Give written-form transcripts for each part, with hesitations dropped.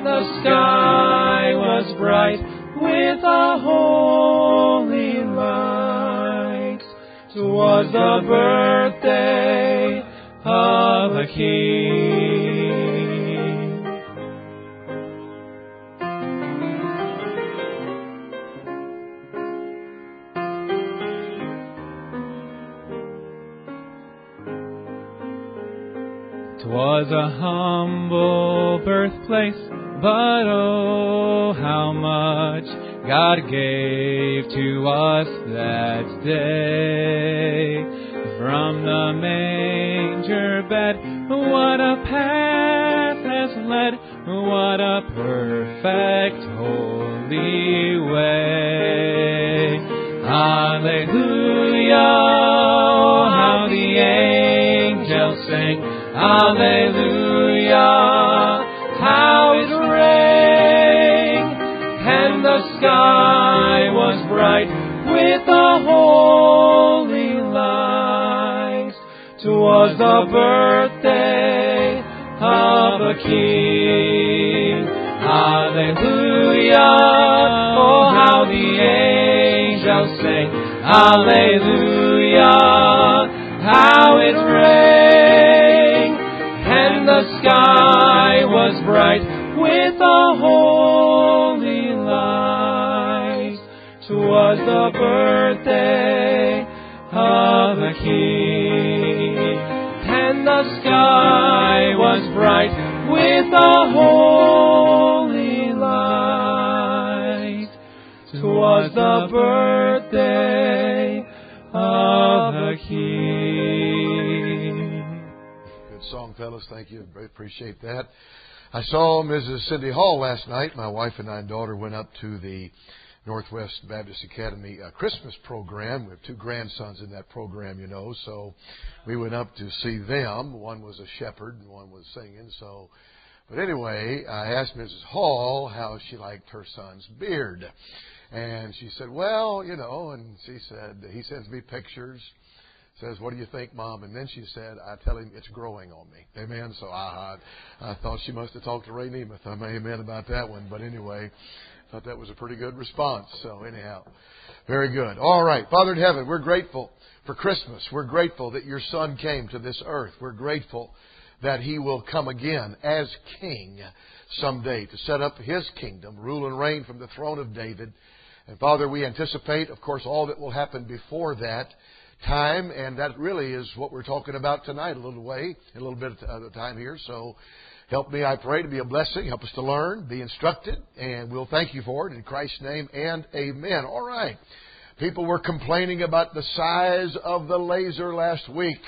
the sky was bright with a holy light. 'Twas the birthday of a King. 'Twas a humble birthplace, but oh, how much God gave to us that day. From the manger bed, what a path has led, what a perfect holy way. Alleluia, oh, how the angels sing. Alleluia, how it rang, and the sky was bright with a holy light. 'Twas the birthday of a King. Alleluia, oh, how the angels sing. Alleluia, how it rang, and the sky was bright with a holy light. 'Twas the birthday of a King, and the sky was bright with a holy light. 'Twas the birthday of a King. Good song, fellas. Thank you. I appreciate that. I saw Mrs. Cindy Hall last night. My wife and I and daughter went up to the Northwest Baptist Academy Christmas program. We have two grandsons in that program, you know, so we went up to see them. One was a shepherd and one was singing. But anyway, I asked Mrs. Hall how she liked her son's beard. And she said, well, you know, and she said, he sends me pictures. Says, what do you think, Mom? And then she said, I tell him it's growing on me. Amen. So I thought she must have talked to Ray Nemeth. Amen about that one. But anyway, I thought that was a pretty good response. So anyhow, very good. All right. Father in heaven, we're grateful for Christmas. We're grateful that your Son came to this earth. We're grateful that He will come again as King someday to set up His kingdom, rule and reign from the throne of David. And Father, we anticipate, of course, all that will happen before that time, and that really is what we're talking about tonight a little bit of the time here. So help me, I pray, to be a blessing. Help us to learn, be instructed, and we'll thank you for it in Christ's name and amen. All right. People were complaining about the size of the laser last week.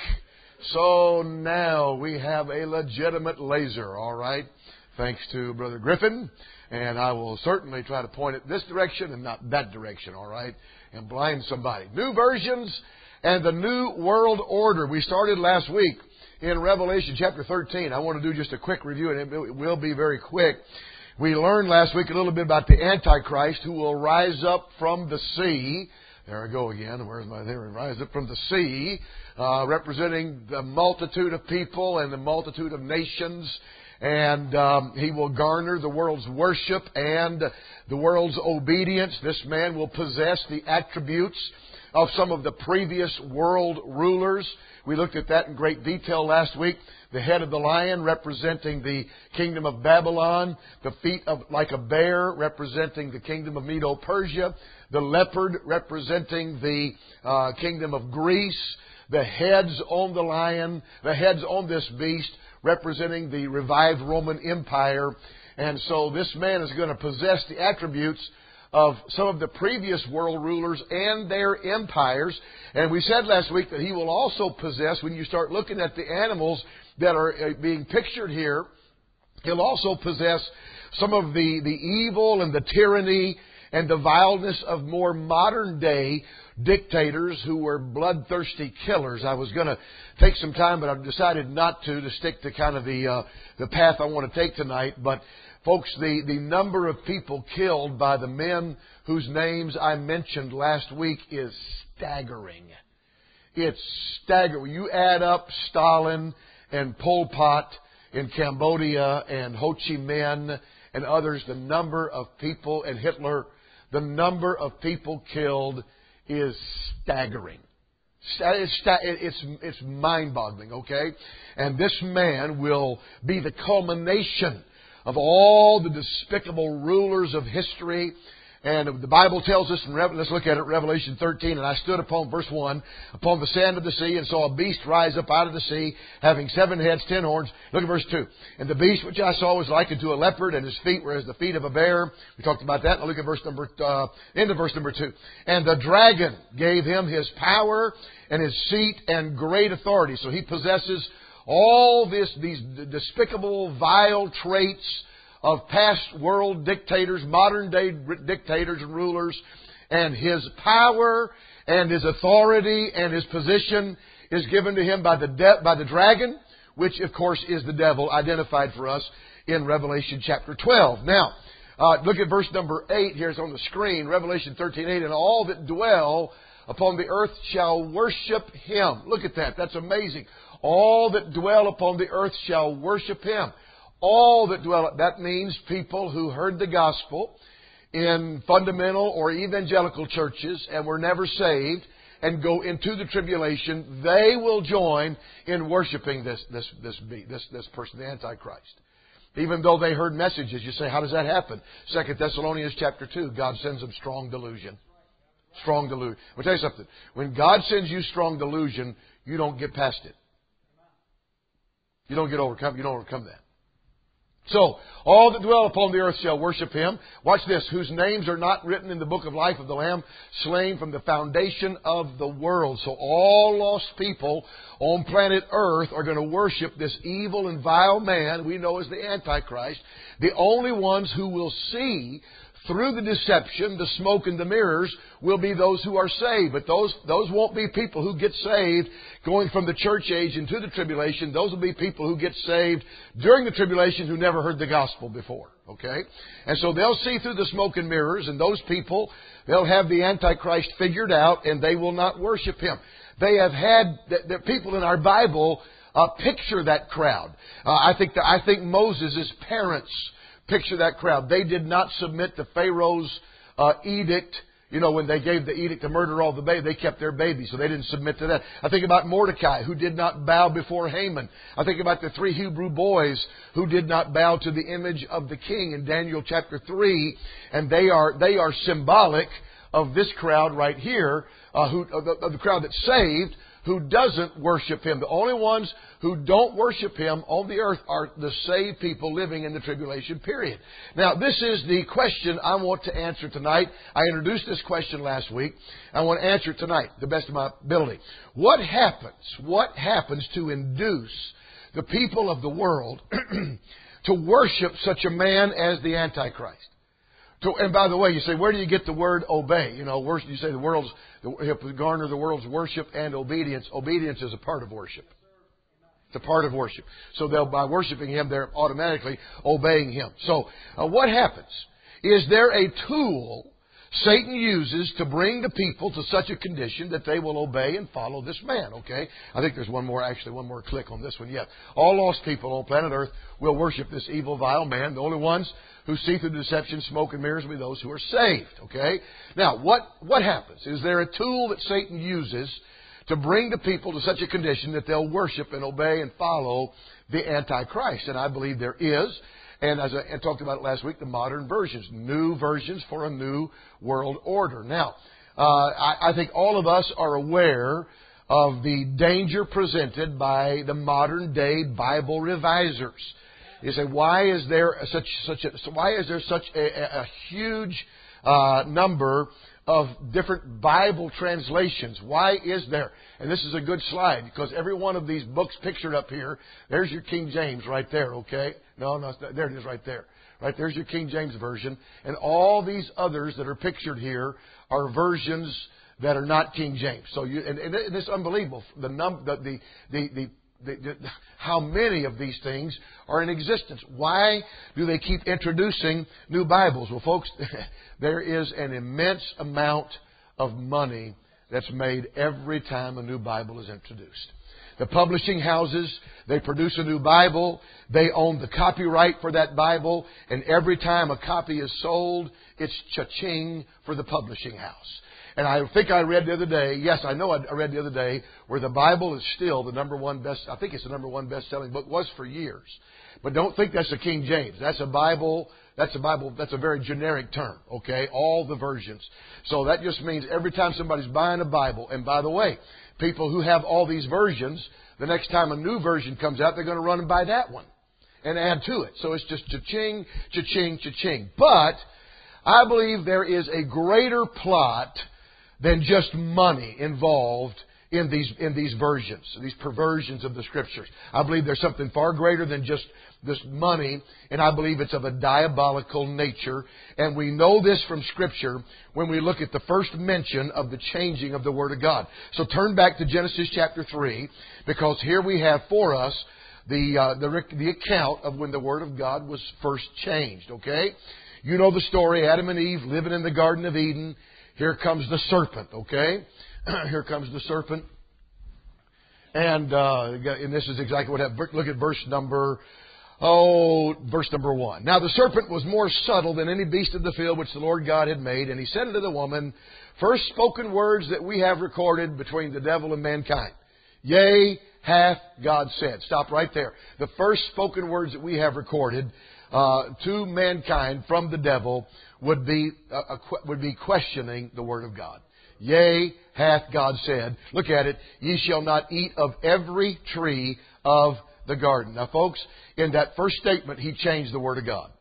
So now we have a legitimate laser, all right, thanks to Brother Griffin. And I will certainly try to point it this direction and not that direction, all right, and blind somebody. New versions and the New World Order. We started last week in Revelation chapter 13. I want to do just a quick review, and it will be very quick. We learned last week a little bit about the Antichrist who will rise up from the sea. There I go again. Where's my there? Rise up from the sea, representing the multitude of people and the multitude of nations. And he will garner the world's worship and the world's obedience. This man will possess the attributes of some of the previous world rulers. We looked at that in great detail last week. The head of the lion representing the kingdom of Babylon. The feet of like a bear representing the kingdom of Medo-Persia. The leopard representing the kingdom of Greece. The heads on the lion, the heads on this beast representing the revived Roman Empire. And so this man is going to possess the attributes of some of the previous world rulers and their empires. And we said last week that he will also possess, when you start looking at the animals that are being pictured here, he'll also possess some of the evil and the tyranny and the vileness of more modern day dictators who were bloodthirsty killers. I was going to take some time, but I've decided not to stick to kind of the path I want to take tonight. But folks, the number of people killed by the men whose names I mentioned last week is staggering. It's staggering. You add up Stalin and Pol Pot in Cambodia and Ho Chi Minh and others, the number of people, and Hitler, the number of people killed is staggering. It's mind-boggling, okay? And this man will be the culmination of all the despicable rulers of history. And the Bible tells us, let's look at it, Revelation 13, and I stood upon, verse 1, upon the sand of the sea, and saw a beast rise up out of the sea, having 7 heads, 10 horns. Look at verse 2. And the beast which I saw was like unto a leopard, and his feet were as the feet of a bear. We talked about that. Now look at verse number 2. And the dragon gave him his power and his seat and great authority. So he possesses all these despicable, vile traits of past world dictators, modern day dictators and rulers, and his power and his authority and his position is given to him by the dragon, which of course is the devil, identified for us in Revelation chapter 12. Now, look at verse number 8 here. It's on the screen. Revelation 13:8. And all that dwell upon the earth shall worship him. Look at that. That's amazing. All that dwell upon the earth shall worship him. All that dwell, that means people who heard the gospel in fundamental or evangelical churches and were never saved and go into the tribulation, they will join in worshiping this person, the Antichrist. Even though they heard messages. You say, how does that happen? 2 Thessalonians chapter 2, God sends them strong delusion. Strong delusion. I'll tell you something. When God sends you strong delusion, you don't get past it. You don't overcome that. So, all that dwell upon the earth shall worship him. Watch this. Whose names are not written in the book of life of the Lamb, slain from the foundation of the world. So all lost people on planet Earth are going to worship this evil and vile man we know as the Antichrist. The only ones who will see through the deception, the smoke and the mirrors, will be those who are saved. But those won't be people who get saved going from the church age into the tribulation. Those will be people who get saved during the tribulation who never heard the gospel before. Okay? And so they'll see through the smoke and mirrors, and those people, they'll have the Antichrist figured out, and they will not worship him. They have had, the people in our Bible picture that crowd. I think Moses' parents picture that crowd. They did not submit to Pharaoh's edict. You know, when they gave the edict to murder all the babies, they kept their babies, so they didn't submit to that. I think about Mordecai, who did not bow before Haman. I think about the 3 Hebrew boys who did not bow to the image of the king in Daniel chapter 3. And they are symbolic of this crowd right here, of the crowd that's saved, who doesn't worship him. The only ones who don't worship him on the earth are the saved people living in the tribulation period. Now, this is the question I want to answer tonight. I introduced this question last week. I want to answer it tonight, the best of my ability. What happens to induce the people of the world to worship such a man as the Antichrist? And by the way, you say, where do you get the word obey? You know, you say garner the world's worship and obedience. Obedience is a part of worship. It's a part of worship. So by worshiping him, they're automatically obeying him. So what happens? Is there a tool Satan uses to bring the people to such a condition that they will obey and follow this man? Okay? I think there's one more click on this one yet. All lost people on planet Earth will worship this evil, vile man. The only ones who see through deception, smoke, and mirrors will be those who are saved. Okay? Now, what happens? Is there a tool that Satan uses to bring the people to such a condition that they'll worship and obey and follow the Antichrist? And I believe there is. And as I talked about it last week, the modern versions, new versions for a new world order. Now, I think all of us are aware of the danger presented by the modern day Bible revisers. You say, why is there such a huge number of different Bible translations? Why is there? And this is a good slide because every one of these books pictured up here, there's your King James right there, okay? No, there it is right there. Right there's your King James Version. And all these others that are pictured here are versions that are not King James. So and it's unbelievable. How many of these things are in existence? Why do they keep introducing new Bibles? Well, folks, there is an immense amount of money that's made every time a new Bible is introduced. The publishing houses, they produce a new Bible. They own the copyright for that Bible. And every time a copy is sold, it's cha-ching for the publishing house. And I think I read the other day, yes, I know I read the other day, where the Bible is still the number one I think it's the number one best-selling book, was for years. But don't think that's the King James. That's a Bible, that's a very generic term, okay? All the versions. So that just means every time somebody's buying a Bible, and by the way, people who have all these versions, the next time a new version comes out, they're going to run and buy that one and add to it. So it's just cha-ching, cha-ching, cha-ching. But I believe there is a greater plot than just money involved in these versions, these perversions of the Scriptures. I believe there's something far greater than just this money, and I believe it's of a diabolical nature. And we know this from Scripture when we look at the first mention of the changing of the Word of God. So turn back to Genesis chapter 3, because here we have for us the account of when the Word of God was first changed, okay? You know the story, Adam and Eve living in the Garden of Eden. Here comes the serpent, okay? Here comes the serpent. And this is exactly what happened. Look at verse number 1. Now the serpent was more subtle than any beast of the field which the Lord God had made. And he said unto the woman, first spoken words that we have recorded between the devil and mankind. Yea, hath God said. Stop right there. The first spoken words that we have recorded to mankind from the devil would be questioning the Word of God. Yea, hath God said. Look at it. Ye shall not eat of every tree of the garden. Now, folks, in that first statement, he changed the Word of God.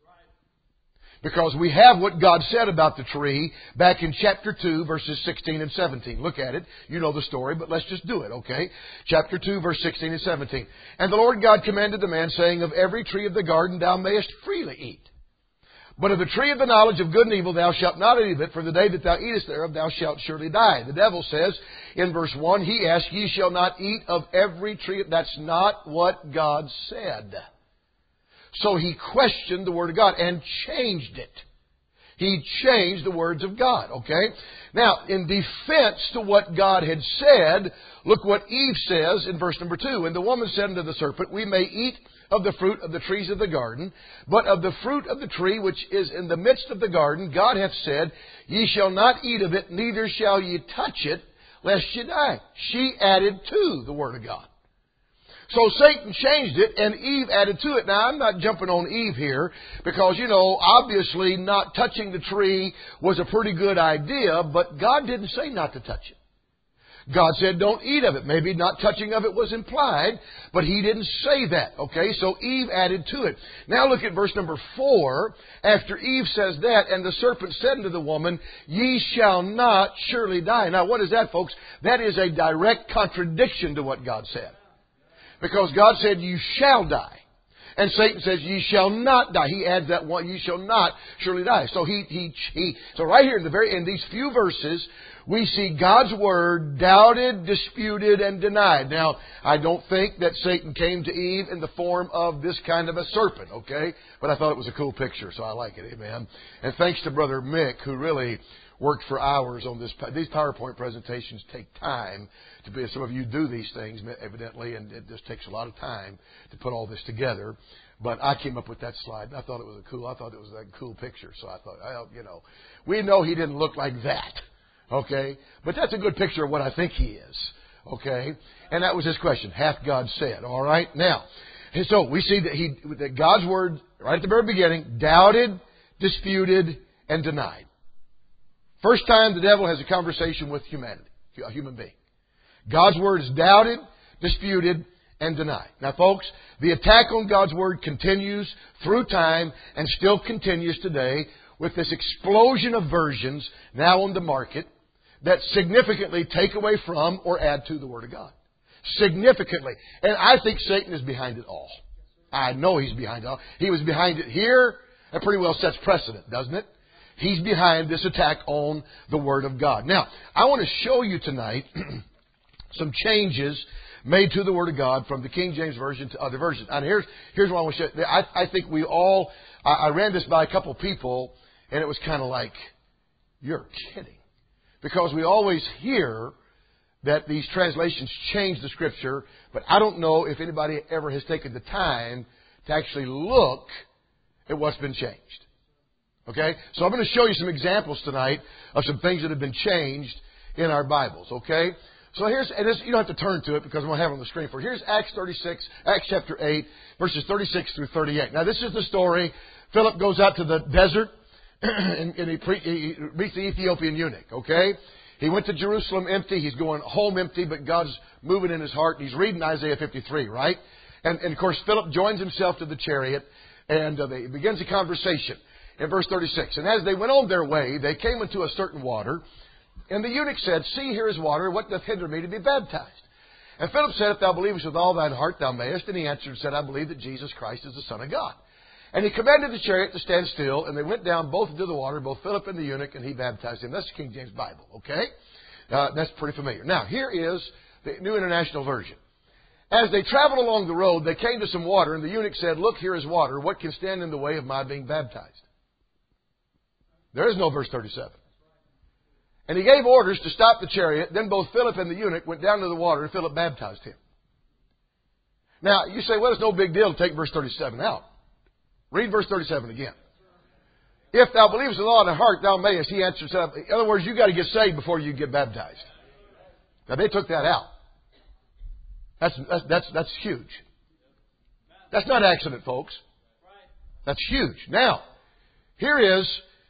Because we have what God said about the tree back in chapter 2, verses 16 and 17. Look at it. You know the story, but let's just do it, okay? Chapter 2, verse 16 and 17. And the Lord God commanded the man, saying, of every tree of the garden thou mayest freely eat. But of the tree of the knowledge of good and evil thou shalt not eat of it, for the day that thou eatest thereof thou shalt surely die. The devil says in verse 1, he asked, ye shall not eat of every tree. That's not what God said. So he questioned the Word of God and changed it. He changed the words of God, okay? Now, in defense to what God had said, look what Eve says in verse number 2. And the woman said unto the serpent, we may eat of the fruit of the trees of the garden, but of the fruit of the tree which is in the midst of the garden, God hath said, ye shall not eat of it, neither shall ye touch it, lest ye die. She added to the Word of God. So Satan changed it, and Eve added to it. Now, I'm not jumping on Eve here, because, obviously not touching the tree was a pretty good idea, but God didn't say not to touch it. God said don't eat of it. Maybe not touching of it was implied, but He didn't say that. Okay, so Eve added to it. Now look at verse number 4. After Eve says that, and the serpent said unto the woman, ye shall not surely die. Now what is that, folks? That is a direct contradiction to what God said. Because God said, you shall die. And Satan says, ye shall not die. He adds that one, ye shall not surely die. So so right here in these few verses, we see God's Word doubted, disputed, and denied. Now, I don't think that Satan came to Eve in the form of this kind of a serpent, okay? But I thought it was a cool picture, so I like it, amen. And thanks to Brother Mick, who really worked for hours on this. These PowerPoint presentations take time to be. Some of you do these things, evidently, and it just takes a lot of time to put all this together. But I came up with that slide, and I thought it was a cool picture. So I thought, we know he didn't look like that, okay? But that's a good picture of what I think he is, okay? And that was his question: hath God said? All right, now, and so we see that God's Word, right at the very beginning, doubted, disputed, and denied. First time the devil has a conversation with humanity, a human being. God's Word is doubted, disputed, and denied. Now, folks, the attack on God's Word continues through time and still continues today with this explosion of versions now on the market that significantly take away from or add to the Word of God. Significantly. And I think Satan is behind it all. I know he's behind it all. He was behind it here. That pretty well sets precedent, doesn't it? He's behind this attack on the Word of God. Now, I want to show you tonight some changes made to the Word of God from the King James Version to other versions. And here's what I want to show you. I think we all, I ran this by a couple people, and it was kind of like, you're kidding. Because we always hear that these translations change the Scripture, but I don't know if anybody ever has taken the time to actually look at what's been changed. Okay? So I'm going to show you some examples tonight of some things that have been changed in our Bibles. Okay? So you don't have to turn to it because I'm going to have it on the screen for you. Here's Acts chapter 8, verses 36 through 38. Now this is the story. Philip goes out to the desert and he meets the Ethiopian eunuch. Okay? He went to Jerusalem empty. He's going home empty, but God's moving in his heart. He's reading Isaiah 53, right? And of course, Philip joins himself to the chariot, and he begins a conversation in verse 36. And as they went on their way, they came into a certain water, and the eunuch said, See, here is water. What doth hinder me to be baptized? And Philip said, If thou believest with all thine heart, thou mayest. And he answered and said, I believe that Jesus Christ is the Son of God. And he commanded the chariot to stand still, and they went down both into the water, both Philip and the eunuch, and he baptized him. That's the King James Bible, okay? That's pretty familiar. Now, here is the New International Version. As they traveled along the road, they came to some water, and the eunuch said, Look, here is water. What can stand in the way of my being baptized? There is no verse 37. And he gave orders to stop the chariot. Then both Philip and the eunuch went down to the water, and Philip baptized him. Now, you say, well, it's no big deal to take verse 37 out. Read verse 37 again. If thou believest with all thy heart, thou mayest. He answered, in other words, you've got to get saved before you get baptized. Now, they took that out. That's huge. That's not accident, folks. That's huge. Now, here is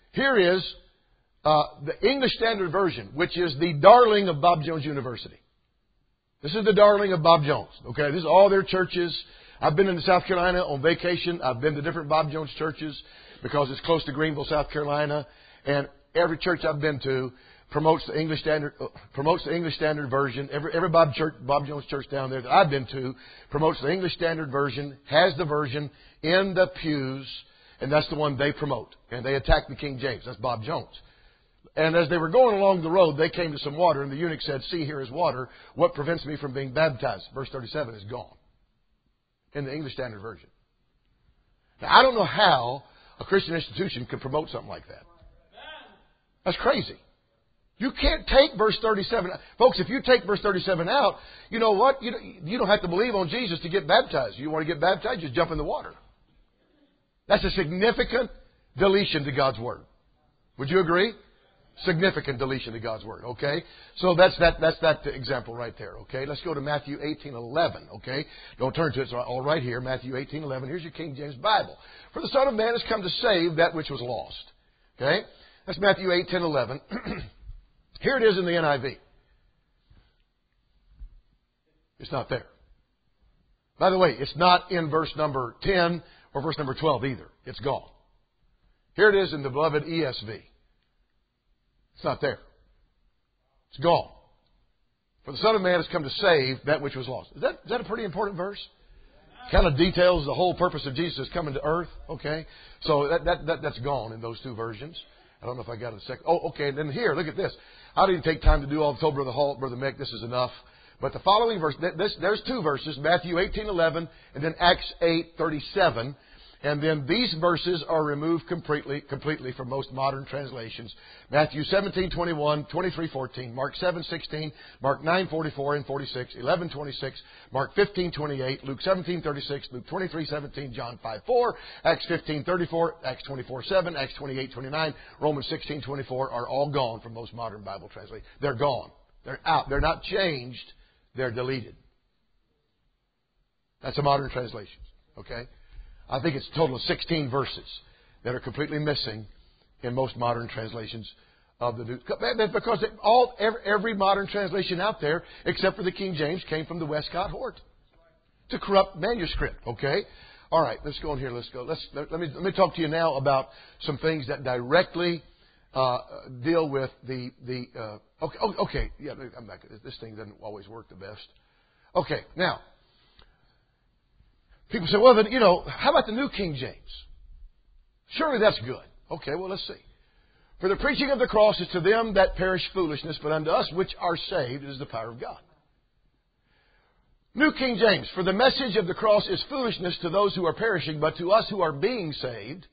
the English Standard Version, which is the darling of Bob Jones University. This is the darling of Bob Jones. Okay, this is all their churches. I've been in South Carolina on vacation. I've been to different Bob Jones churches because it's close to Greenville, South Carolina, and every church I've been to promotes the English Standard Version. Every Bob Jones church down there that I've been to promotes the English Standard Version, has the version in the pews, and that's the one they promote. And they attack the King James. That's Bob Jones. And as they were going along the road, they came to some water, and the eunuch said, See, here is water. What prevents me from being baptized? Verse 37 is gone in the English Standard Version. Now, I don't know how a Christian institution could promote something like that. That's crazy. You can't take verse 37. Folks, if you take verse 37 out, you know what? You don't have to believe on Jesus to get baptized. You want to get baptized, just jump in the water. That's a significant deletion to God's Word. Would you agree? Significant deletion to God's Word, okay? So that's that example right there, okay? Let's go to Matthew 18:11, okay? Don't turn to it, it's all right here, Matthew 18:11. Here's your King James Bible. For the Son of Man has come to save that which was lost, okay? That's Matthew 8:10-11. Here it is in the NIV. It's not there. By the way, it's not in verse number 10 or verse number 12 either. It's gone. Here it is in the beloved ESV. It's not there. It's gone. For the Son of Man has come to save that which was lost. Is that a pretty important verse? Kind of details the whole purpose of Jesus coming to earth. Okay. So that's gone in those two versions. I don't know if I got it a second. Oh, okay. And then here, look at this. I didn't take time to do all. Told Brother Hall, Brother Mick, this is enough. But the following verse, there's two verses, Matthew 18:11 and then Acts 8:37. And then these verses are removed completely from most modern translations. Matthew 17:21, 23:14, Mark 7:16, Mark 9:44 and 46, 11:26, Mark 15:28, Luke 17:36, Luke 23:17, John 5:4, Acts 15:34, Acts 24:7, Acts 28:29, Romans 16:24 are all gone from most modern Bible translations. They're gone. They're out. They're not changed. They're deleted. That's a modern translation. Okay? I think it's a total of 16 verses that are completely missing in most modern translations of the New. Because every modern translation out there, except for the King James, came from the Westcott Hort. It's a corrupt manuscript. Okay, all right. Let's go on here. Let's go. Let me talk to you now about some things that directly deal with the. Okay. Yeah, I'm back. This thing doesn't always work the best. Okay, now. People say, well, then, how about the New King James? Surely that's good. Okay, well, let's see. For the preaching of the cross is to them that perish foolishness, but unto us which are saved it is the power of God. New King James, for the message of the cross is foolishness to those who are perishing, but to us who are being saved,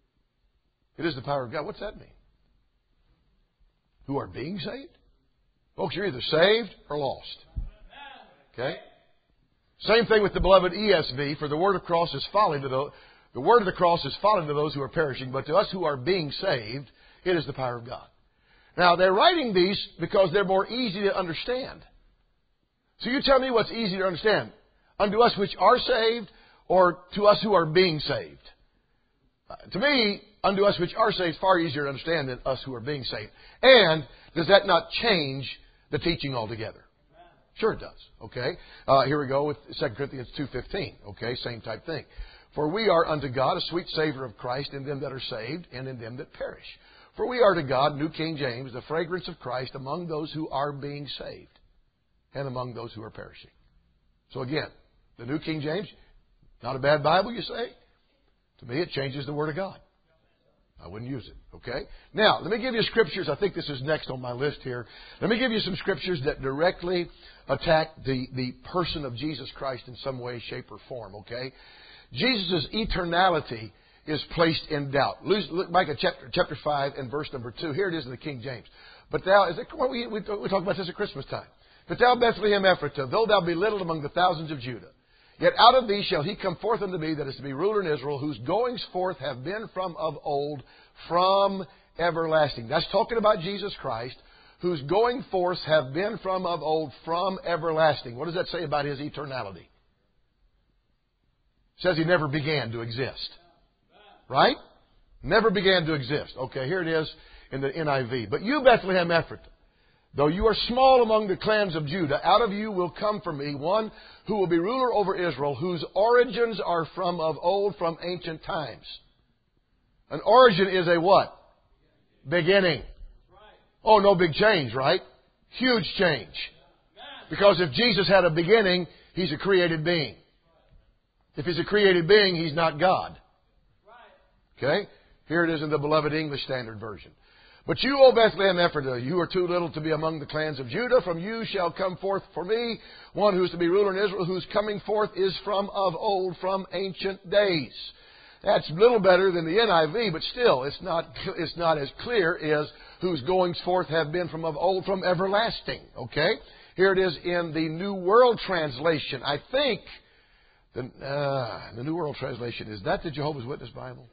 it is the power of God. What's that mean? Who are being saved? Folks, you're either saved or lost. Okay? Same thing with the beloved ESV. For the word of the cross is folly to those who are perishing, but to us who are being saved, it is the power of God. Now, they're writing these because they're more easy to understand. So you tell me what's easy to understand. Unto us which are saved, or to us who are being saved? To me, unto us which are saved is far easier to understand than us who are being saved. And does that not change the teaching altogether? Sure it does. Okay? Here we go with 2 Corinthians 2:15. Okay? Same type thing. For we are unto God a sweet savour of Christ in them that are saved and in them that perish. For we are to God, New King James, the fragrance of Christ among those who are being saved and among those who are perishing. So again, the New King James, not a bad Bible, you say? To me, it changes the Word of God. I wouldn't use it. Okay? Now, let me give you scriptures. I think this is next on my list here. Let me give you some scriptures that directly attack the person of Jesus Christ in some way, shape, or form. Okay? Jesus' eternality is placed in doubt. Look back at chapter 5 and verse number 2. Here it is in the King James. But thou, we talk about this at Christmas time. But thou, Bethlehem Ephratah, though thou be little among the thousands of Judah, yet out of thee shall he come forth unto me that is to be ruler in Israel, whose goings forth have been from of old, from everlasting. That's talking about Jesus Christ, whose going forth have been from of old, from everlasting. What does that say about His eternality? It says He never began to exist. Right? Never began to exist. Okay, here it is in the NIV. But you, Bethlehem Ephratah, though you are small among the clans of Judah, out of you will come for me one who will be ruler over Israel, whose origins are from of old, from ancient times. An origin is a what? Beginning. Oh, no big change, right? Huge change. Because if Jesus had a beginning, He's a created being. If He's a created being, He's not God. Okay? Here it is in the beloved English Standard Version. But you, O Bethlehem Ephratah, you are too little to be among the clans of Judah. From you shall come forth for me one who is to be ruler in Israel, whose coming forth is from of old, from ancient days. That's a little better than the NIV, but still, it's not as clear as whose goings forth have been from of old, from everlasting. Okay? Here it is in the New World Translation. I think the New World Translation, is that the Jehovah's Witness Bible?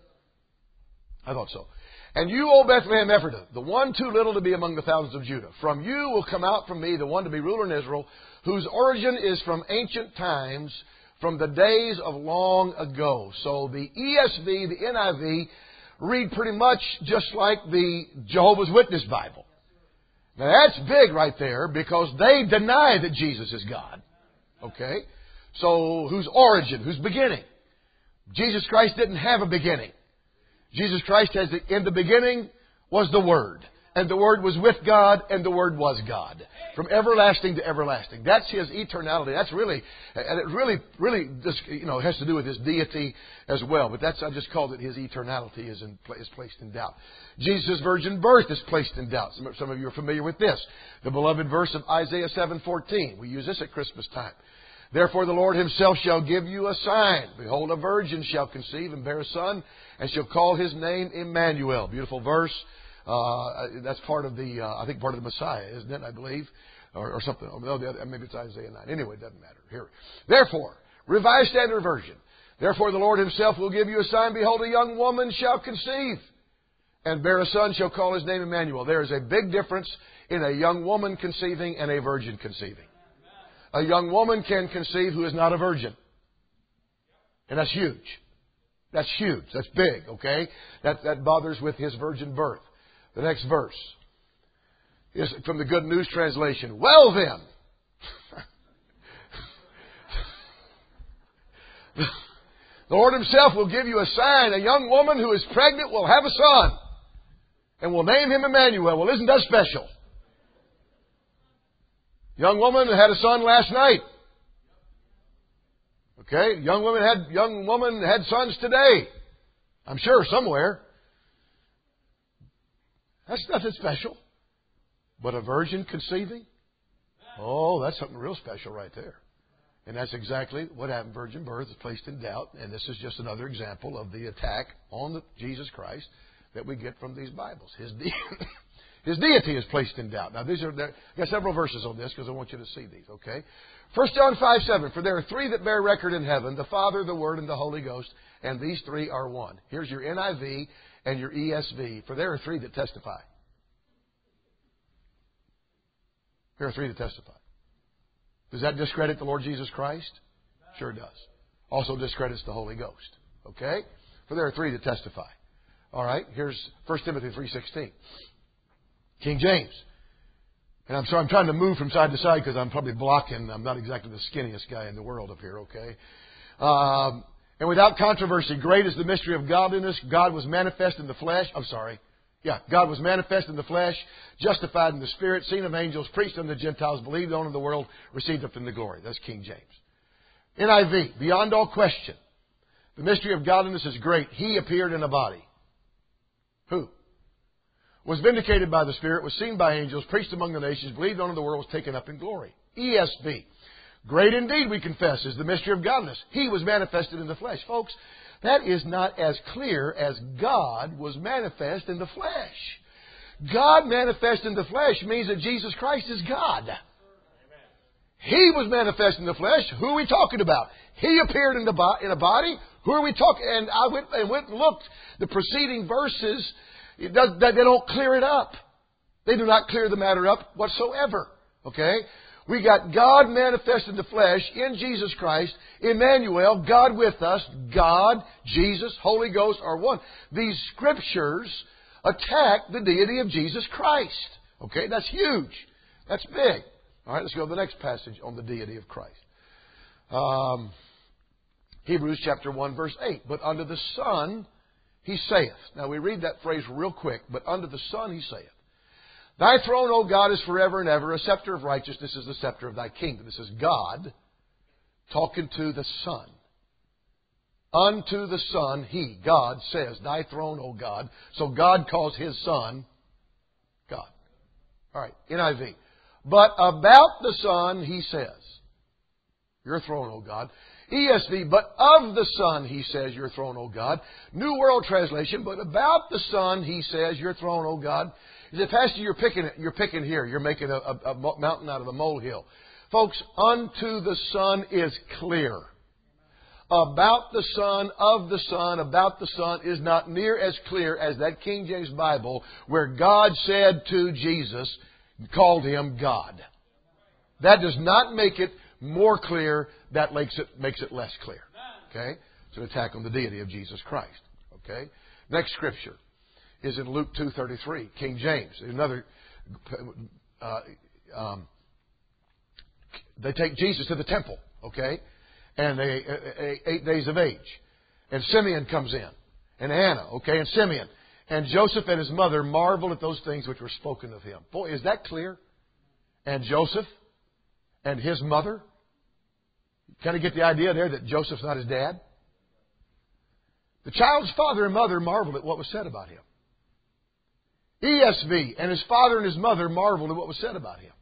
I thought so. And you, O Bethlehem Ephratah, the one too little to be among the thousands of Judah, from you will come out from me the one to be ruler in Israel, whose origin is from ancient times, from the days of long ago. So the ESV, the NIV, read pretty much just like the Jehovah's Witness Bible. Now that's big right there, because they deny that Jesus is God. Okay? So whose origin, whose beginning? Jesus Christ didn't have a beginning. Jesus Christ has, in the beginning was the Word. And the Word was with God, and the Word was God. From everlasting to everlasting. That's His eternality. That's really, and it really just, has to do with His deity as well. But I just called it His eternality is placed in doubt. Jesus' virgin birth is placed in doubt. Some of you are familiar with this. The beloved verse of Isaiah 7:14. We use this at Christmas time. Therefore the Lord Himself shall give you a sign. Behold, a virgin shall conceive and bear a son, and shall call His name Emmanuel. Beautiful verse. That's part of part of the Messiah, isn't it? I believe, or something. No, maybe it's Isaiah 9. Anyway, it doesn't matter. Here. Therefore, Revised Standard Version. Therefore the Lord Himself will give you a sign. Behold, a young woman shall conceive, and bear a son, shall call His name Emmanuel. There is a big difference in a young woman conceiving and a virgin conceiving. A young woman can conceive who is not a virgin. And that's huge. That's huge. That's big, okay? That bothers with His virgin birth. The next verse is from the Good News Translation. Well then, the Lord Himself will give you a sign. A young woman who is pregnant will have a son, and will name him Emmanuel. Well, isn't that special? Young woman had a son last night. Okay, young woman had sons today. I'm sure somewhere. That's nothing special. But a virgin conceiving? Oh, that's something real special right there. And that's exactly what happened. Virgin birth is placed in doubt. And this is just another example of the attack on Jesus Christ that we get from these Bibles. His deity is placed in doubt. Now, I've got several verses on this because I want you to see these, okay? 1 John 5:7, for there are three that bear record in heaven, the Father, the Word, and the Holy Ghost, and these three are one. Here's your NIV and your ESV, for there are three that testify. There are three that testify. Does that discredit the Lord Jesus Christ? Sure does. Also discredits the Holy Ghost. Okay? For there are three that testify. All right, here's 1 Timothy 3:16. King James. And I'm sorry, I'm trying to move from side to side because I'm probably blocking. I'm not exactly the skinniest guy in the world up here, okay? And without controversy, great is the mystery of godliness. God was manifest in the flesh. God was manifest in the flesh, justified in the Spirit, seen of angels, preached unto the Gentiles, believed on in the world, received up in the glory. That's King James. NIV, beyond all question, the mystery of godliness is great. He appeared in a body. Who? Was vindicated by the Spirit, was seen by angels, preached among the nations, believed on in the world, was taken up in glory. ESV, great indeed, we confess, is the mystery of godliness. He was manifested in the flesh. Folks, that is not as clear as God was manifest in the flesh. God manifest in the flesh means that Jesus Christ is God. He was manifest in the flesh. Who are we talking about? He appeared in a body. Who are we talking? And I went and looked. The preceding verses, they don't clear it up. They do not clear the matter up whatsoever. Okay? We got God manifest in the flesh in Jesus Christ, Emmanuel, God with us, God, Jesus, Holy Ghost are one. These scriptures attack the deity of Jesus Christ. Okay? That's huge. That's big. All right, let's go to the next passage on the deity of Christ. Hebrews chapter 1, verse 8. But unto the Son He saith. Now we read that phrase real quick. But unto the Son He saith. Thy throne, O God, is forever and ever. A scepter of righteousness is the scepter of Thy kingdom. This is God talking to the Son. Unto the Son, He, God, says, Thy throne, O God. So God calls His Son God. All right, NIV. But about the Son, He says, Your throne, O God. ESV, but of the Son, He says, Your throne, O God. New World Translation, but about the Son, He says, Your throne, O God. He said, Pastor, you're picking here. You're making a mountain out of a molehill. Folks, unto the Son is clear. About the Son, of the Son, about the Son is not near as clear as that King James Bible where God said to Jesus, called Him God. That does not make it more clear. That makes it less clear. Okay? It's an attack on the deity of Jesus Christ. Okay? Next scripture is in Luke 2:33, King James. Another, they take Jesus to the temple, okay? And 8 days of age. And Simeon comes in. And Anna, okay? And Simeon. And Joseph and his mother marveled at those things which were spoken of him. Boy, is that clear? And Joseph and his mother. Kind of get the idea there that Joseph's not his dad? The child's father and mother marveled at what was said about him. ESV, and his father and his mother marveled at what was said about him.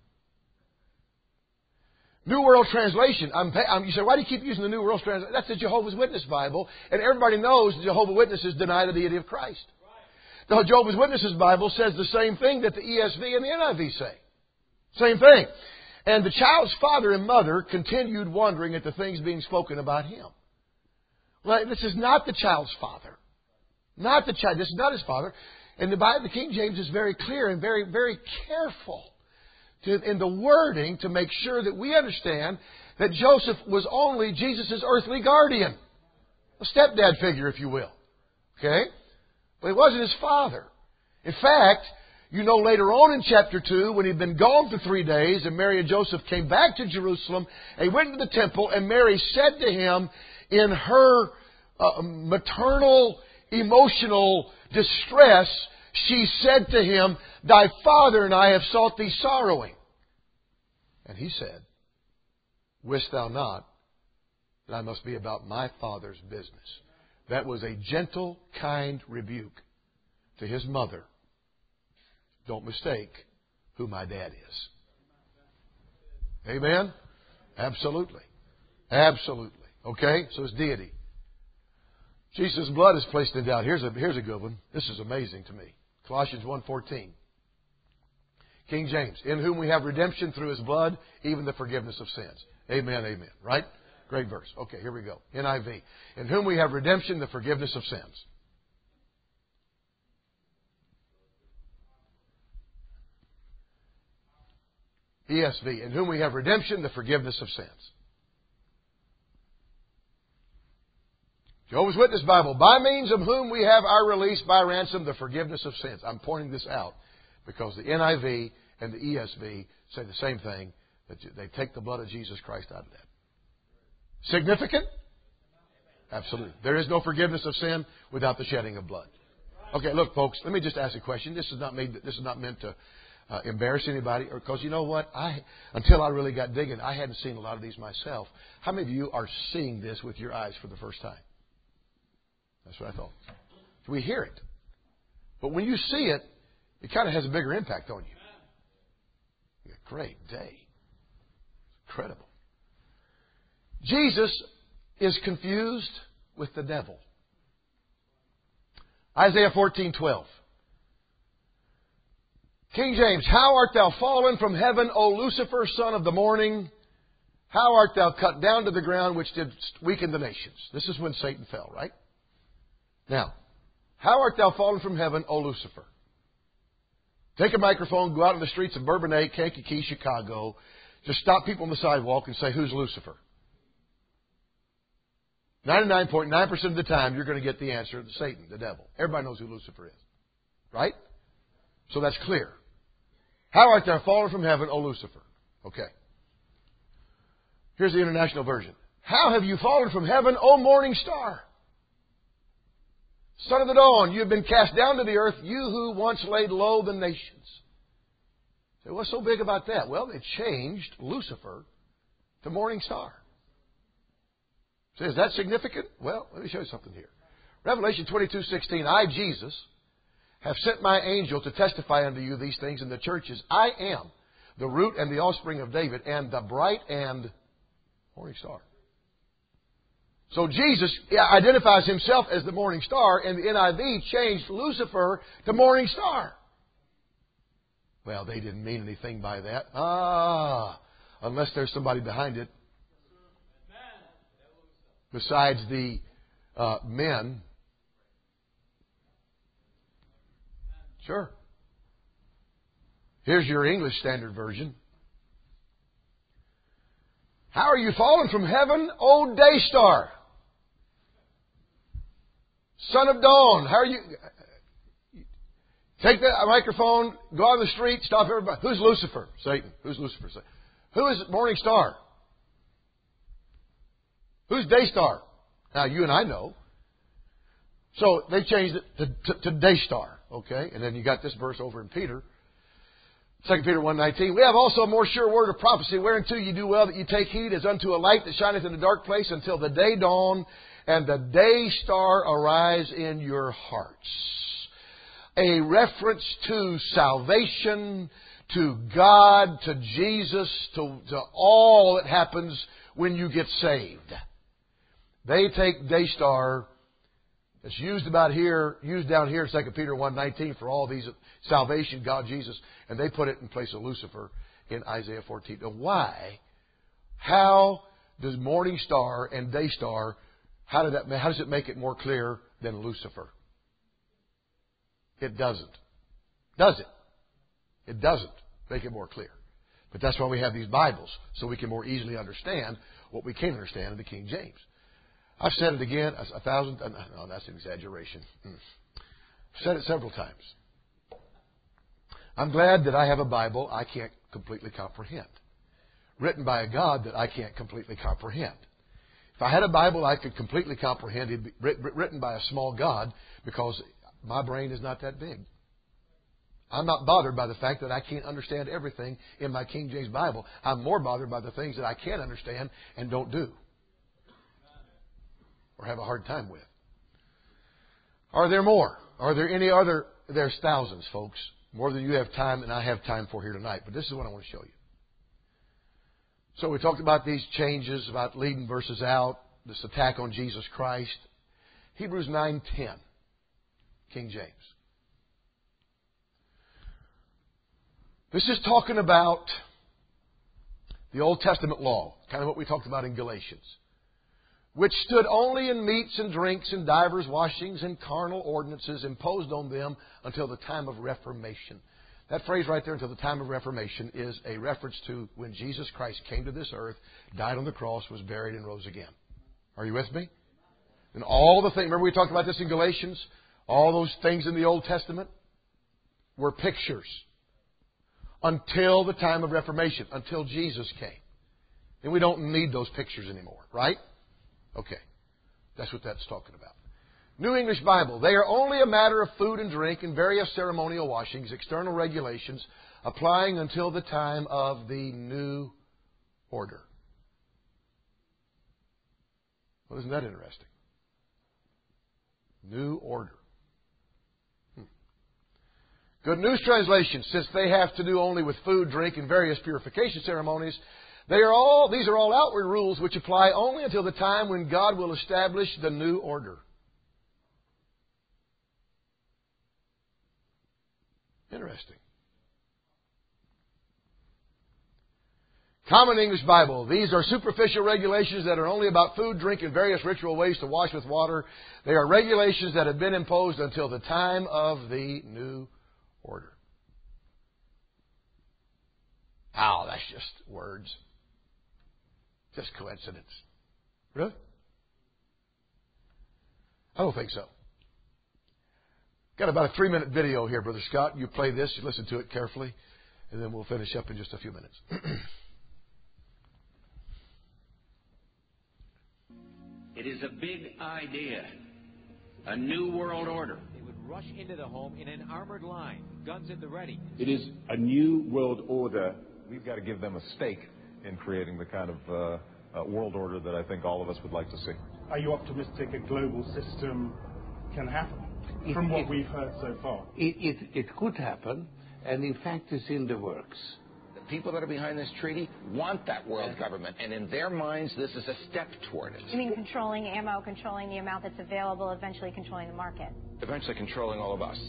New World Translation. You say, why do you keep using the New World Translation? That's the Jehovah's Witness Bible, and everybody knows the Jehovah's Witnesses deny the deity of Christ. The Jehovah's Witnesses Bible says the same thing that the ESV and the NIV say. Same thing. And the child's father and mother continued wondering at the things being spoken about him. Well, this is not the child's father. Not the child. This is not his father. And the King James is very clear and very, very careful in the wording to make sure that we understand that Joseph was only Jesus' earthly guardian. A stepdad figure, if you will. Okay? But he wasn't his father. In fact, you know later on in chapter 2, when he'd been gone for 3 days and Mary and Joseph came back to Jerusalem, they went to the temple and Mary said to him in her maternal, emotional distress, she said to him, Thy father and I have sought thee sorrowing. And he said, Wist thou not that I must be about my father's business? That was a gentle, kind rebuke to his mother. Don't mistake who my dad is. Amen? Absolutely. Absolutely. Okay? So it's deity. Jesus' blood is placed in doubt. Here's a good one. This is amazing to me. Colossians 1:14. King James. In whom we have redemption through His blood, even the forgiveness of sins. Amen, amen. Right? Great verse. Okay, here we go. NIV. In whom we have redemption, the forgiveness of sins. ESV. In whom we have redemption, the forgiveness of sins. Jehovah's Witness Bible. By means of whom we have our release by ransom, the forgiveness of sins. I'm pointing this out because the NIV and the ESV say the same thing. That they take the blood of Jesus Christ out of that. Significant? Absolutely. There is no forgiveness of sin without the shedding of blood. Okay, look, folks, let me just ask a question. This is not meant to embarrass anybody, or because you know what? Until I really got digging, I hadn't seen a lot of these myself. How many of you are seeing this with your eyes for the first time? That's what I thought. So we hear it. But when you see it, it kind of has a bigger impact on you. Great day. Incredible. Jesus is confused with the devil. Isaiah 14:12. King James, how art thou fallen from heaven, O Lucifer, son of the morning? How art thou cut down to the ground, which did weaken the nations? This is when Satan fell, right? Now, how art thou fallen from heaven, O Lucifer? Take a microphone, go out in the streets of Bourbonnais, Kankakee, Chicago. Just stop people on the sidewalk and say, who's Lucifer? 99.9% of the time, you're going to get the answer, Satan, the devil. Everybody knows who Lucifer is. Right? So that's clear. How art thou fallen from heaven, O Lucifer? Okay. Here's the International Version. How have you fallen from heaven, O morning star? Son of the dawn, you have been cast down to the earth, you who once laid low the nations. So what's so big about that? Well, they changed Lucifer to morning star. So is that significant? Well, let me show you something here. Revelation 22:16, I, Jesus, have sent my angel to testify unto you these things in the churches. I am the root and the offspring of David, and the bright and morning star. So Jesus identifies himself as the morning star, and the NIV changed Lucifer to morning star. Well, they didn't mean anything by that. Unless there's somebody behind it. Besides the men. Sure. Here's your English Standard Version. How are you fallen from heaven, O day star? Son of dawn, how are you? Take the microphone, go on the street, stop everybody. Who's Lucifer? Satan. Who's Lucifer? Satan. Who is morning star? Who's day star? Now, you and I know. So they changed it to day star. Okay? And then you got this verse over in Peter. 2 Peter 1:19. We have also a more sure word of prophecy, whereunto you do well that you take heed as unto a light that shineth in a dark place until the day dawn and the day star arise in your hearts. A reference to salvation, to God, to Jesus, to all that happens when you get saved. They take day star. It's used down here in 2 Peter 1:19 for all these salvation, God, Jesus, and they put it in place of Lucifer in Isaiah 14. Now, why? How does morning star and day star, how does it make it more clear than Lucifer? It doesn't. Does it? It doesn't make it more clear. But that's why we have these Bibles, so we can more easily understand what we can't understand in the King James. I've said it again 1,000. No, that's an exaggeration. I've said it several times. I'm glad that I have a Bible I can't completely comprehend, written by a God that I can't completely comprehend. If I had a Bible I could completely comprehend, it'd be written by a small God, because my brain is not that big. I'm not bothered by the fact that I can't understand everything in my King James Bible. I'm more bothered by the things that I can understand and don't do, or have a hard time with. Are there more? Are there any other? There's thousands, folks. More than you have time and I have time for here tonight. But this is what I want to show you. So we talked about these changes, about leading verses out, this attack on Jesus Christ. Hebrews 9:10, King James. This is talking about the Old Testament law, kind of what we talked about in Galatians, which stood only in meats and drinks and divers washings and carnal ordinances imposed on them until the time of Reformation. That phrase right there, until the time of Reformation, is a reference to when Jesus Christ came to this earth, died on the cross, was buried, and rose again. Are you with me? And all the things, remember we talked about this in Galatians? All those things in the Old Testament were pictures until the time of Reformation, until Jesus came. And we don't need those pictures anymore, right? Okay. That's what that's talking about. New English Bible. They are only a matter of food and drink and various ceremonial washings, external regulations, applying until the time of the new order. Well, isn't that interesting? New order. Good News Translation, since they have to do only with food, drink, and various purification ceremonies, these are all outward rules which apply only until the time when God will establish the new order. Interesting. Common English Bible. These are superficial regulations that are only about food, drink, and various ritual ways to wash with water. They are regulations that have been imposed until the time of the new order. Oh, that's just words. Just coincidence. Really? I don't think so. Got about a 3-minute video here, Brother Scott. You play this, you listen to it carefully, and then we'll finish up in just a few minutes. It is a big idea. A new world order. They would rush into the home in an armored line, guns at the ready. It is a new world order. We've got to give them a stake in creating the kind of world order that I think all of us would like to see. Are you optimistic a global system can happen from what we've heard so far? It could happen, and in fact it's in the works. The people that are behind this treaty want that world government, and in their minds, this is a step toward it. You mean controlling ammo, controlling the amount that's available, eventually controlling the market? Eventually controlling all of us.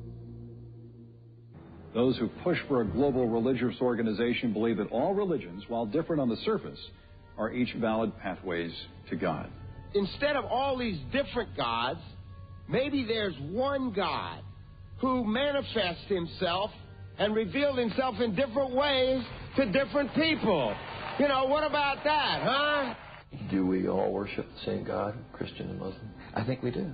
Those who push for a global religious organization believe that all religions, while different on the surface, are each valid pathways to God. Instead of all these different gods, maybe there's one God who manifests himself and revealed himself in different ways to different people. You know, what about that, huh? Do we all worship the same God, Christian and Muslim? I think we do.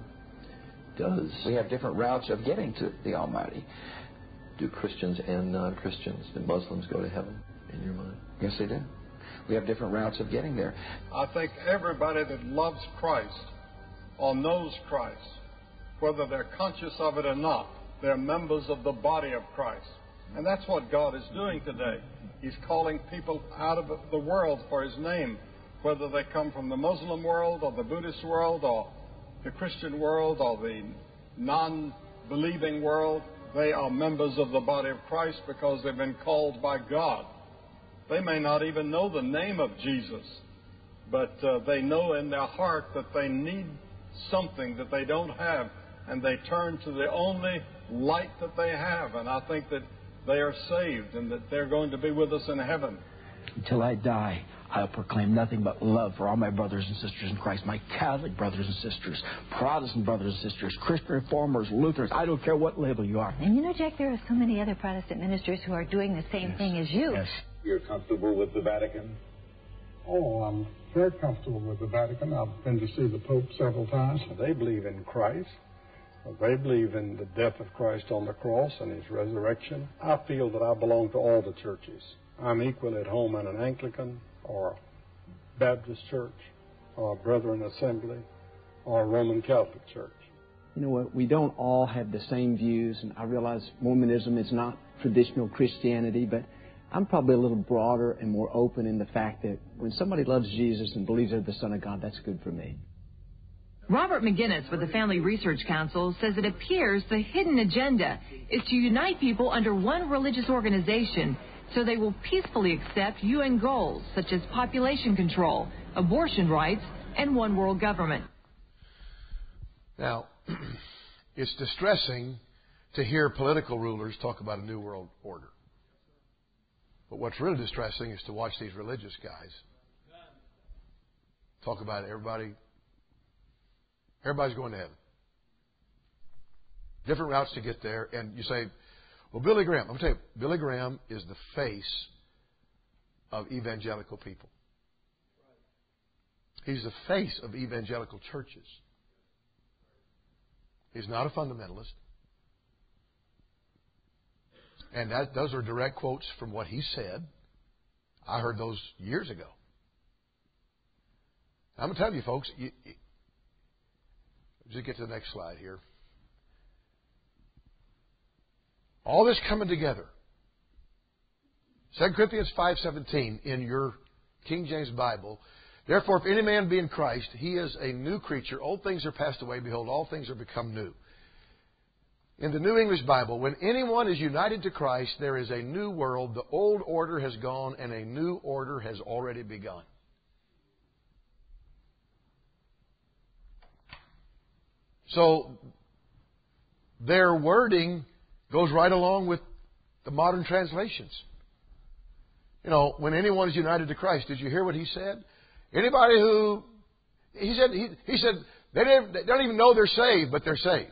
Does. We have different routes of getting to the Almighty. Do Christians and non-Christians, do Muslims go to heaven, in your mind? Yes, they do. We have different routes of getting there. I think everybody that loves Christ or knows Christ, whether they're conscious of it or not, they're members of the body of Christ. And that's what God is doing today. He's calling people out of the world for His name, whether they come from the Muslim world or the Buddhist world or the Christian world or the non-believing world. They are members of the body of Christ because they've been called by God. They may not even know the name of Jesus, but they know in their heart that they need something that they don't have, and they turn to the only light that they have. And I think that they are saved and that they're going to be with us in heaven. Until I die, I'll proclaim nothing but love for all my brothers and sisters in Christ, my Catholic brothers and sisters, Protestant brothers and sisters, Christian Reformers, Lutherans. I don't care what label you are. And you know, Jack, there are so many other Protestant ministers who are doing the same thing as you. Yes. You're comfortable with the Vatican? Oh, I'm very comfortable with the Vatican. I've been to see the Pope several times. They believe in Christ. They believe in the death of Christ on the cross and His resurrection. I feel that I belong to all the churches. I'm equally at home in an Anglican or Baptist church or Brethren Assembly or Roman Catholic Church. You know what? We don't all have the same views, and I realize Mormonism is not traditional Christianity, but I'm probably a little broader and more open in the fact that when somebody loves Jesus and believes they're the Son of God, that's good for me. Robert McGinnis with the Family Research Council says it appears the hidden agenda is to unite people under one religious organization so they will peacefully accept UN goals such as population control, abortion rights, and one world government. Now, it's distressing to hear political rulers talk about a new world order. But what's really distressing is to watch these religious guys talk about everybody's going to heaven. Different routes to get there. And you say, well, Billy Graham. I'm going to tell you, Billy Graham is the face of evangelical people. He's the face of evangelical churches. He's not a fundamentalist. And those are direct quotes from what he said. I heard those years ago. I'm going to tell you, folks, just get to the next slide here. All this coming together. 2 Corinthians 5:17 in your King James Bible. Therefore, if any man be in Christ, he is a new creature. Old things are passed away. Behold, all things are become new. In the New English Bible, when anyone is united to Christ, there is a new world. The old order has gone and a new order has already begun. So, their wording goes right along with the modern translations. You know, when anyone is united to Christ, did you hear what he said? Anybody who, he said they don't even know they're saved, but they're saved.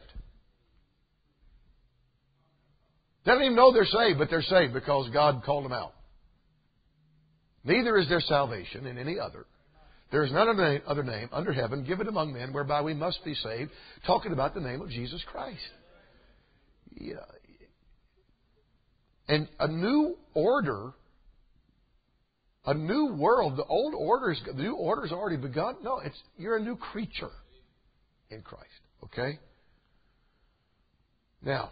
They don't even know they're saved, but they're saved because God called them out. Neither is there salvation in any other. There is none other name under heaven given among men whereby we must be saved. Talking about the name of Jesus Christ. Yeah. And a new order, a new world. The new order's already begun. No, you're a new creature in Christ. Okay? Now,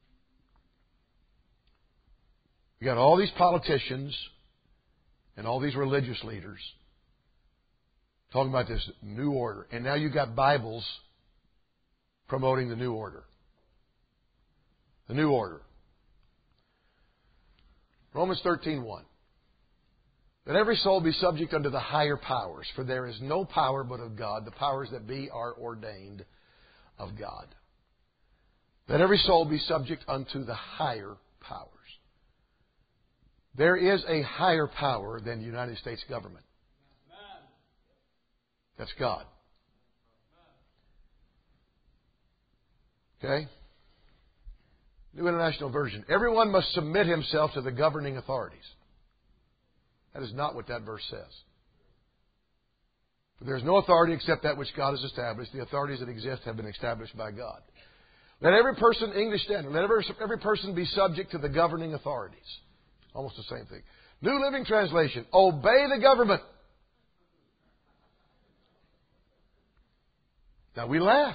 you got all these politicians and all these religious leaders talking about this new order. And now you've got Bibles promoting the new order. The new order. Romans 13:1. That every soul be subject unto the higher powers, for there is no power but of God. The powers that be are ordained of God. That every soul be subject unto the higher powers. There is a higher power than the United States government. That's God. Okay? New International Version. Everyone must submit himself to the governing authorities. That is not what that verse says. For there is no authority except that which God has established. The authorities that exist have been established by God. Let every person, English Standard, let every person be subject to the governing authorities. Almost the same thing. New Living Translation. Obey the government. Now we laugh.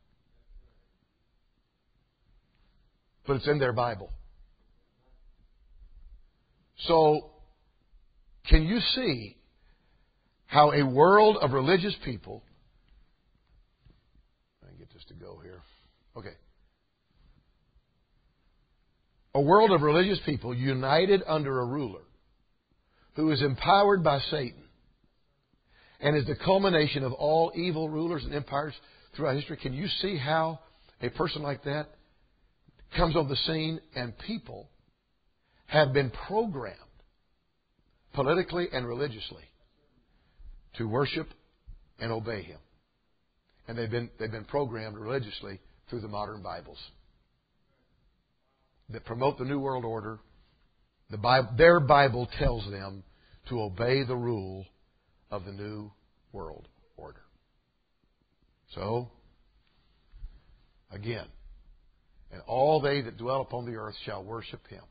But it's in their Bible. So, can you see how a world of religious people... Let me get this to go here. Okay. A world of religious people united under a ruler who is empowered by Satan and is the culmination of all evil rulers and empires throughout history. Can you see how a person like that comes on the scene and people have been programmed politically and religiously to worship and obey him? And they've been programmed religiously through the modern Bibles that promote the New World Order. Their Bible tells them to obey the rule of the New World Order. So, again, and all they that dwell upon the earth shall worship him,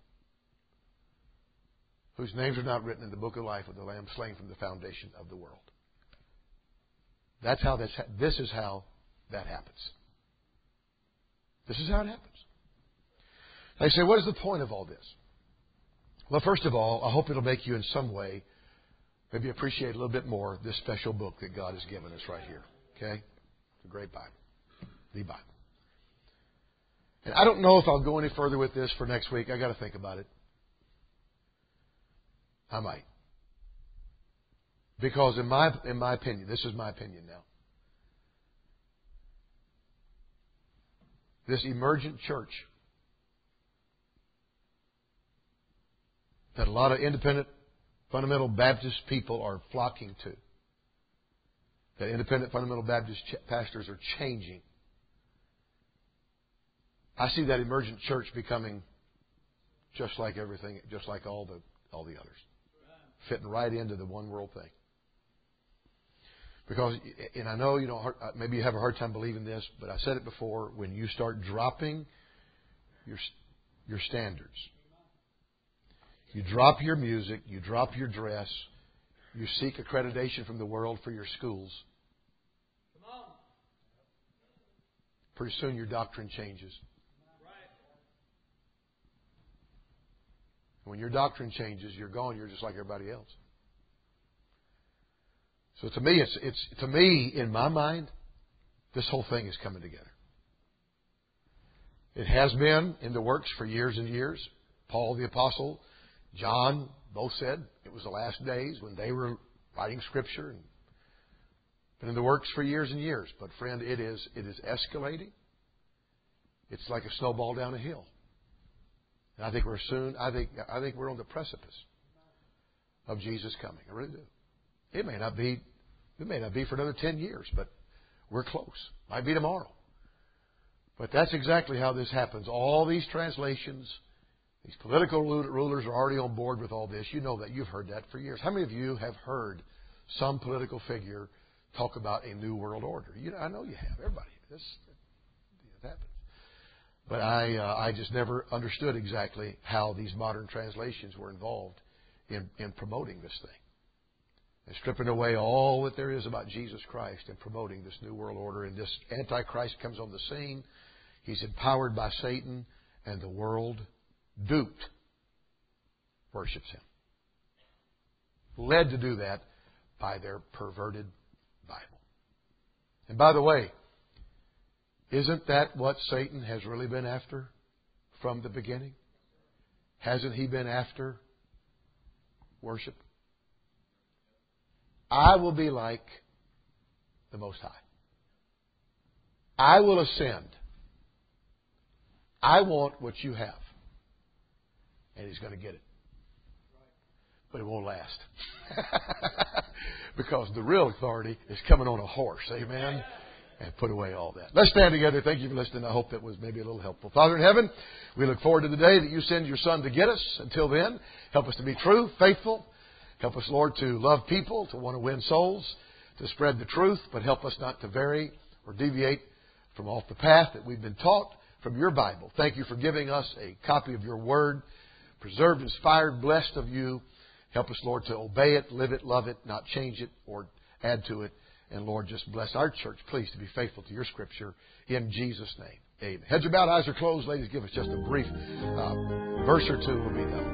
whose names are not written in the book of life of the Lamb slain from the foundation of the world. That's how this is how that happens. This is how it happens. They say, what is the point of all this? Well, first of all, I hope it'll make you in some way maybe appreciate a little bit more this special book that God has given us right here. Okay? It's a great Bible. The Bible. And I don't know if I'll go any further with this for next week. I got to think about it. I might. Because in my opinion, this is my opinion now. This emergent church that a lot of independent, fundamental Baptist people are flocking to. That independent, fundamental Baptist pastors are changing. I see that emergent church becoming just like everything, just like all the others. Fitting right into the one world thing. Because, and I know maybe you have a hard time believing this, but I said it before, when you start dropping your standards, you drop your music, you drop your dress, you seek accreditation from the world for your schools, pretty soon your doctrine changes. When your doctrine changes, you're gone. You're just like everybody else. So to me, in my mind, this whole thing is coming together. It has been in the works for years and years. Paul the Apostle, John both said it was the last days when they were writing Scripture. And been in the works for years and years. But friend, it is escalating. It's like a snowball down a hill. And I think we're on the precipice of Jesus coming. I really do. It may not be for another 10 years, but we're close. Might be tomorrow. But that's exactly how this happens. All these translations, these political rulers are already on board with all this. You know that. You've heard that for years. How many of you have heard some political figure talk about a new world order? I know you have. Everybody. This happens. But I just never understood exactly how these modern translations were involved in promoting this thing. And stripping away all that there is about Jesus Christ and promoting this new world order. And this Antichrist comes on the scene. He's empowered by Satan, and the world, duped, worships him. Led to do that by their perverted Bible. And by the way, isn't that what Satan has really been after from the beginning? Hasn't he been after worship? I will be like the Most High. I will ascend. I want what you have. And he's going to get it. But it won't last. Because the real authority is coming on a horse. Amen? And put away all that. Let's stand together. Thank you for listening. I hope that was maybe a little helpful. Father in heaven, we look forward to the day that you send your Son to get us. Until then, help us to be true, faithful. Help us, Lord, to love people, to want to win souls, to spread the truth, but help us not to vary or deviate from off the path that we've been taught from your Bible. Thank you for giving us a copy of your Word, preserved, inspired, blessed of you. Help us, Lord, to obey it, live it, love it, not change it or add to it. And, Lord, just bless our church, please, to be faithful to your Scripture. In Jesus' name, amen. Heads are bowed, eyes are closed. Ladies, give us just a brief verse or two. We'll be done.